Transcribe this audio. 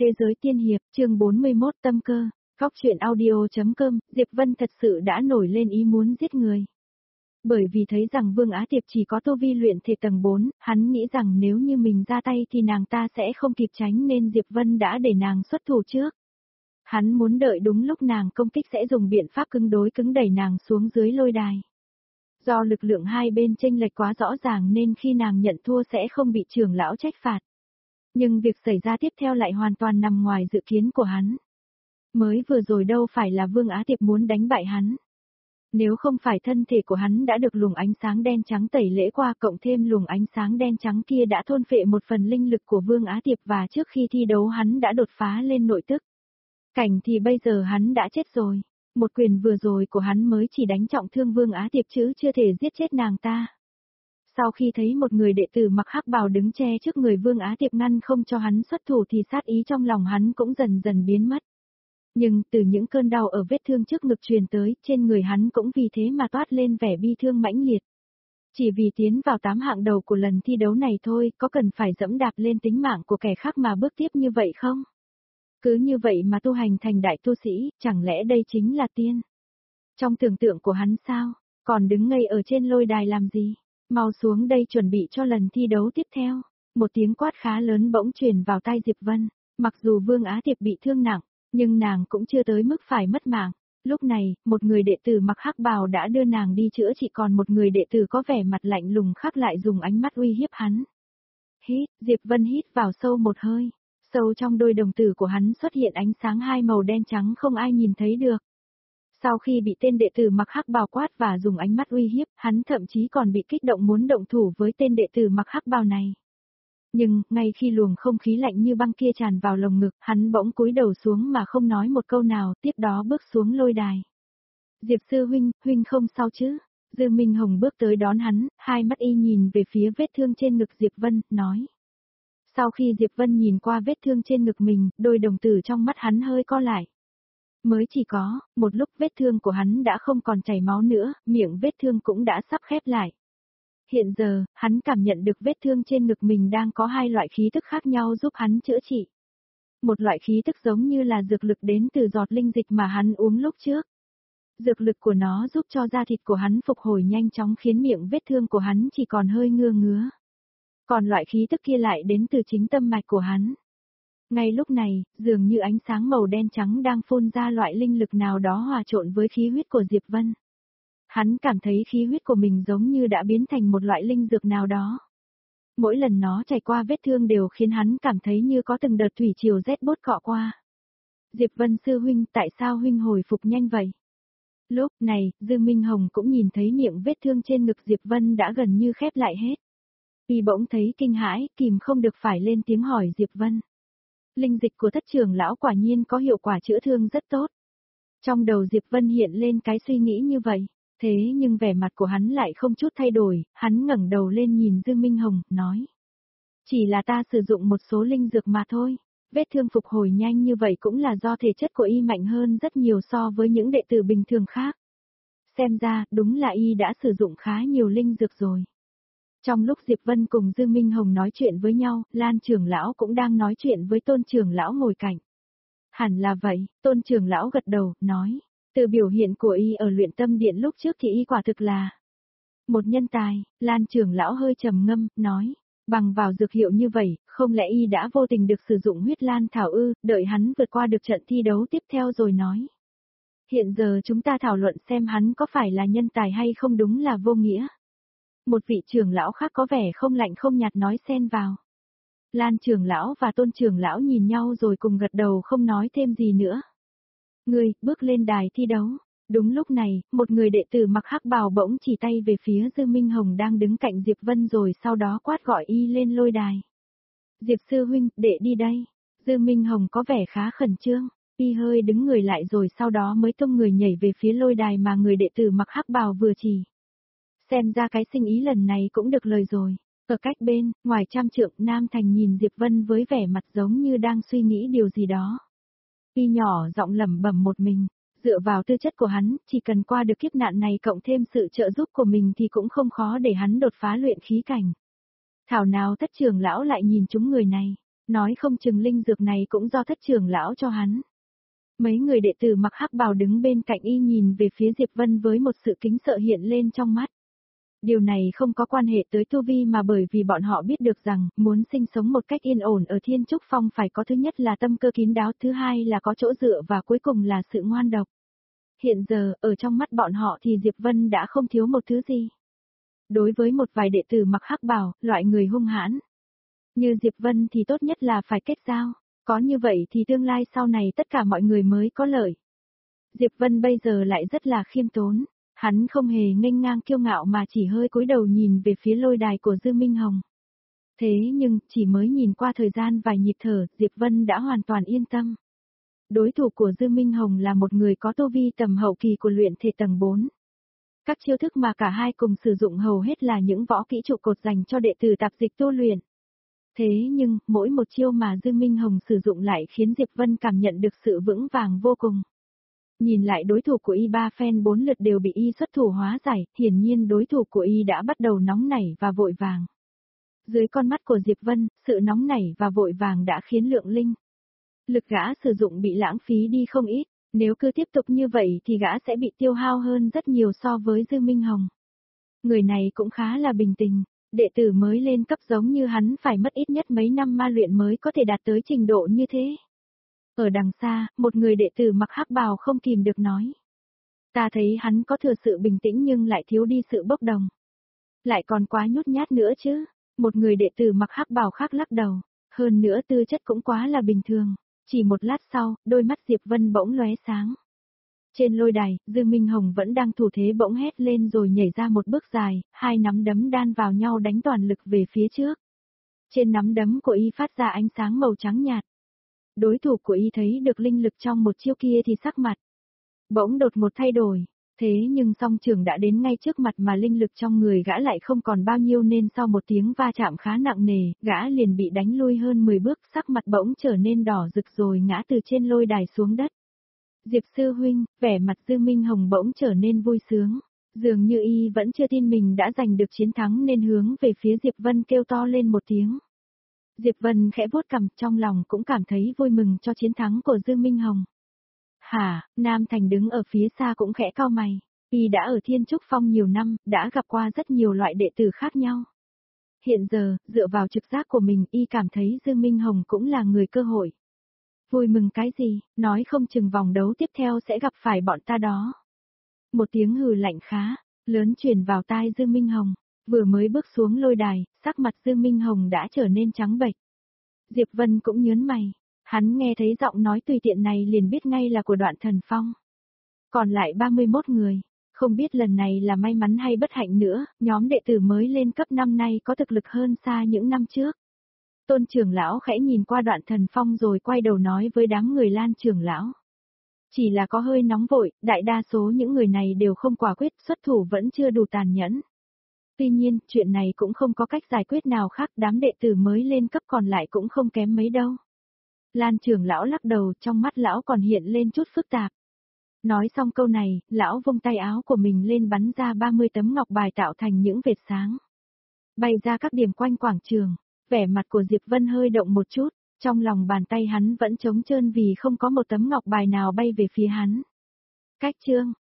Thế giới tiên hiệp, chương 41 tâm cơ, góc truyện audio.com, Diệp Vân thật sự đã nổi lên ý muốn giết người. Bởi vì thấy rằng Vương Á Tiệp chỉ có tu vi luyện thể tầng 4, hắn nghĩ rằng nếu như mình ra tay thì nàng ta sẽ không kịp tránh nên Diệp Vân đã để nàng xuất thủ trước. Hắn muốn đợi đúng lúc nàng công kích sẽ dùng biện pháp cứng đối cứng đẩy nàng xuống dưới lôi đài. Do lực lượng hai bên chênh lệch quá rõ ràng nên khi nàng nhận thua sẽ không bị trưởng lão trách phạt. Nhưng việc xảy ra tiếp theo lại hoàn toàn nằm ngoài dự kiến của hắn. Mới vừa rồi đâu phải là Vương Á Tiệp muốn đánh bại hắn. Nếu không phải thân thể của hắn đã được luồng ánh sáng đen trắng tẩy lễ qua cộng thêm luồng ánh sáng đen trắng kia đã thôn phệ một phần linh lực của Vương Á Tiệp và trước khi thi đấu hắn đã đột phá lên nội tức. Cảnh thì bây giờ hắn đã chết rồi. Một quyền vừa rồi của hắn mới chỉ đánh trọng thương Vương Á Tiệp chứ chưa thể giết chết nàng ta. Sau khi thấy một người đệ tử mặc hắc bào đứng che trước người Vương Á Tiệp ngăn không cho hắn xuất thủ thì sát ý trong lòng hắn cũng dần dần biến mất. Nhưng từ những cơn đau ở vết thương trước ngực truyền tới, trên người hắn cũng vì thế mà toát lên vẻ bi thương mãnh liệt. Chỉ vì tiến vào 8 hạng đầu của lần thi đấu này thôi, có cần phải dẫm đạp lên tính mạng của kẻ khác mà bước tiếp như vậy không? Cứ như vậy mà tu hành thành đại tu sĩ, chẳng lẽ đây chính là tiên? Trong tưởng tượng của hắn sao? Còn đứng ngây ở trên lôi đài làm gì? Mau xuống đây chuẩn bị cho lần thi đấu tiếp theo. Một tiếng quát khá lớn bỗng truyền vào tai Diệp Vân. Mặc dù Vương Á Tiệp bị thương nặng, nhưng nàng cũng chưa tới mức phải mất mạng. Lúc này, một người đệ tử mặc hắc bào đã đưa nàng đi chữa trị còn một người đệ tử có vẻ mặt lạnh lùng khác lại dùng ánh mắt uy hiếp hắn. Hít, Diệp Vân hít vào sâu một hơi. Sâu trong đôi đồng tử của hắn xuất hiện ánh sáng hai màu đen trắng không ai nhìn thấy được. Sau khi bị tên đệ tử mặc hắc bào quát và dùng ánh mắt uy hiếp, hắn thậm chí còn bị kích động muốn động thủ với tên đệ tử mặc hắc bào này. Nhưng, ngay khi luồng không khí lạnh như băng kia tràn vào lồng ngực, hắn bỗng cúi đầu xuống mà không nói một câu nào, tiếp đó bước xuống lôi đài. Diệp sư huynh, huynh không sao chứ? Dư Minh Hồng bước tới đón hắn, hai mắt y nhìn về phía vết thương trên ngực Diệp Vân, nói. Sau khi Diệp Vân nhìn qua vết thương trên ngực mình, đôi đồng tử trong mắt hắn hơi co lại. Mới chỉ có, một lúc vết thương của hắn đã không còn chảy máu nữa, miệng vết thương cũng đã sắp khép lại. Hiện giờ, hắn cảm nhận được vết thương trên ngực mình đang có hai loại khí tức khác nhau giúp hắn chữa trị. Một loại khí tức giống như là dược lực đến từ giọt linh dịch mà hắn uống lúc trước. Dược lực của nó giúp cho da thịt của hắn phục hồi nhanh chóng khiến miệng vết thương của hắn chỉ còn hơi ngứa ngứa. Còn loại khí tức kia lại đến từ chính tâm mạch của hắn. Ngay lúc này, dường như ánh sáng màu đen trắng đang phun ra loại linh lực nào đó hòa trộn với khí huyết của Diệp Vân. Hắn cảm thấy khí huyết của mình giống như đã biến thành một loại linh dược nào đó. Mỗi lần nó chảy qua vết thương đều khiến hắn cảm thấy như có từng đợt thủy triều rét buốt cọ qua. Diệp Vân sư huynh, tại sao huynh hồi phục nhanh vậy? Lúc này, Dư Minh Hồng cũng nhìn thấy miệng vết thương trên ngực Diệp Vân đã gần như khép lại hết. Y bỗng thấy kinh hãi, kìm không được phải lên tiếng hỏi Diệp Vân. Linh dịch của Thất trưởng lão quả nhiên có hiệu quả chữa thương rất tốt. Trong đầu Diệp Vân hiện lên cái suy nghĩ như vậy, thế nhưng vẻ mặt của hắn lại không chút thay đổi, hắn ngẩng đầu lên nhìn Dư Minh Hồng, nói. Chỉ là ta sử dụng một số linh dược mà thôi, vết thương phục hồi nhanh như vậy cũng là do thể chất của y mạnh hơn rất nhiều so với những đệ tử bình thường khác. Xem ra, đúng là y đã sử dụng khá nhiều linh dược rồi. Trong lúc Diệp Vân cùng Dư Minh Hồng nói chuyện với nhau, Lan trưởng lão cũng đang nói chuyện với Tôn trưởng lão ngồi cạnh. Hẳn là vậy, Tôn trưởng lão gật đầu, nói, từ biểu hiện của y ở luyện tâm điện lúc trước thì y quả thực là một nhân tài. Lan trưởng lão hơi trầm ngâm, nói, bằng vào dược hiệu như vậy, không lẽ y đã vô tình được sử dụng huyết lan thảo ư? Đợi hắn vượt qua được trận thi đấu tiếp theo rồi nói. Hiện giờ chúng ta thảo luận xem hắn có phải là nhân tài hay không đúng là vô nghĩa. Một vị trưởng lão khác có vẻ không lạnh không nhạt nói xen vào. Lan trưởng lão và Tôn trưởng lão nhìn nhau rồi cùng gật đầu không nói thêm gì nữa. Người, bước lên đài thi đấu. Đúng lúc này, một người đệ tử mặc hắc bào bỗng chỉ tay về phía Dư Minh Hồng đang đứng cạnh Diệp Vân rồi sau đó quát gọi y lên lôi đài. Diệp sư huynh, đệ đi đây. Dư Minh Hồng có vẻ khá khẩn trương, y hơi đứng người lại rồi sau đó mới tung người nhảy về phía lôi đài mà người đệ tử mặc hắc bào vừa chỉ. Xem ra cái sinh ý lần này cũng được lời rồi. Ở cách bên, ngoài trăm trượng, Nam Thành nhìn Diệp Vân với vẻ mặt giống như đang suy nghĩ điều gì đó. Y nhỏ giọng lẩm bẩm một mình, dựa vào tư chất của hắn, chỉ cần qua được kiếp nạn này cộng thêm sự trợ giúp của mình thì cũng không khó để hắn đột phá luyện khí cảnh. Thảo nào Thất trưởng lão lại nhìn chúng người này. Nói không chừng linh dược này cũng do thất trưởng lão cho hắn. Mấy người đệ tử mặc hắc bào đứng bên cạnh y nhìn về phía Diệp Vân với một sự kính sợ hiện lên trong mắt. Điều này không có quan hệ tới tu vi mà bởi vì bọn họ biết được rằng, muốn sinh sống một cách yên ổn ở Thiên Trúc Phong phải có thứ nhất là tâm cơ kín đáo, thứ hai là có chỗ dựa và cuối cùng là sự ngoan độc. Hiện giờ, ở trong mắt bọn họ thì Diệp Vân đã không thiếu một thứ gì. Đối với một vài đệ tử mặc hắc bào, loại người hung hãn như Diệp Vân thì tốt nhất là phải kết giao, có như vậy thì tương lai sau này tất cả mọi người mới có lợi. Diệp Vân bây giờ lại rất là khiêm tốn, hắn không hề nghênh ngang kiêu ngạo mà chỉ hơi cúi đầu nhìn về phía lôi đài của Dư Minh Hồng. Thế nhưng, chỉ mới nhìn qua thời gian vài nhịp thở, Diệp Vân đã hoàn toàn yên tâm. Đối thủ của Dư Minh Hồng là một người có tu vi tầm hậu kỳ của luyện thể tầng 4. Các chiêu thức mà cả hai cùng sử dụng hầu hết là những võ kỹ trụ cột dành cho đệ tử tạp dịch tu luyện. Thế nhưng, mỗi một chiêu mà Dư Minh Hồng sử dụng lại khiến Diệp Vân cảm nhận được sự vững vàng vô cùng. Nhìn lại đối thủ của y 3 phen 4 lượt đều bị y xuất thủ hóa giải, hiển nhiên đối thủ của y đã bắt đầu nóng nảy và vội vàng. Dưới con mắt của Diệp Vân, sự nóng nảy và vội vàng đã khiến lượng linh lực gã sử dụng bị lãng phí đi không ít, nếu cứ tiếp tục như vậy thì gã sẽ bị tiêu hao hơn rất nhiều so với Dư Minh Hồng. Người này cũng khá là bình tĩnh, đệ tử mới lên cấp giống như hắn phải mất ít nhất mấy năm ma luyện mới có thể đạt tới trình độ như thế. Ở đằng xa, một người đệ tử mặc hắc bào không kìm được nói. Ta thấy hắn có thừa sự bình tĩnh nhưng lại thiếu đi sự bốc đồng. Lại còn quá nhút nhát nữa chứ. Một người đệ tử mặc hắc bào khác lắc đầu. Hơn nữa tư chất cũng quá là bình thường. Chỉ một lát sau, đôi mắt Diệp Vân bỗng lóe sáng. Trên lôi đài, Dư Minh Hồng vẫn đang thủ thế bỗng hét lên rồi nhảy ra một bước dài, hai nắm đấm đan vào nhau đánh toàn lực về phía trước. Trên nắm đấm của y phát ra ánh sáng màu trắng nhạt. Đối thủ của y thấy được linh lực trong một chiêu kia thì sắc mặt bỗng đột một thay đổi, thế nhưng song trường đã đến ngay trước mặt mà linh lực trong người gã lại không còn bao nhiêu nên sau một tiếng va chạm khá nặng nề, gã liền bị đánh lui hơn 10 bước, sắc mặt bỗng trở nên đỏ rực rồi ngã từ trên lôi đài xuống đất. Diệp sư huynh, vẻ mặt Dư Minh Hồng bỗng trở nên vui sướng, dường như y vẫn chưa tin mình đã giành được chiến thắng nên hướng về phía Diệp Vân kêu to lên một tiếng. Diệp Vân khẽ vuốt cằm, trong lòng cũng cảm thấy vui mừng cho chiến thắng của Dư Minh Hồng. Hả, Nam Thành đứng ở phía xa cũng khẽ cau mày, y đã ở Thiên Trúc Phong nhiều năm, đã gặp qua rất nhiều loại đệ tử khác nhau. Hiện giờ, dựa vào trực giác của mình y cảm thấy Dư Minh Hồng cũng là người cơ hội. Vui mừng cái gì, nói không chừng vòng đấu tiếp theo sẽ gặp phải bọn ta đó. Một tiếng hừ lạnh khá lớn truyền vào tai Dư Minh Hồng. Vừa mới bước xuống lôi đài, sắc mặt Dư Minh Hồng đã trở nên trắng bệch. Diệp Vân cũng nhớn mày, hắn nghe thấy giọng nói tùy tiện này liền biết ngay là của Đoạn Thần Phong. Còn lại 31 người, không biết lần này là may mắn hay bất hạnh nữa, nhóm đệ tử mới lên cấp năm nay có thực lực hơn xa những năm trước. Tôn trưởng lão khẽ nhìn qua Đoạn Thần Phong rồi quay đầu nói với đám người Lan trưởng lão. Chỉ là có hơi nóng vội, đại đa số những người này đều không quả quyết, xuất thủ vẫn chưa đủ tàn nhẫn. Tuy nhiên, chuyện này cũng không có cách giải quyết nào khác, đám đệ tử mới lên cấp còn lại cũng không kém mấy đâu. Lan trưởng lão lắc đầu, trong mắt lão còn hiện lên chút phức tạp. Nói xong câu này, lão vung tay áo của mình lên bắn ra 30 tấm ngọc bài tạo thành những vệt sáng. Bay ra các điểm quanh quảng trường, vẻ mặt của Diệp Vân hơi động một chút, trong lòng bàn tay hắn vẫn trống trơn vì không có một tấm ngọc bài nào bay về phía hắn. Cách chương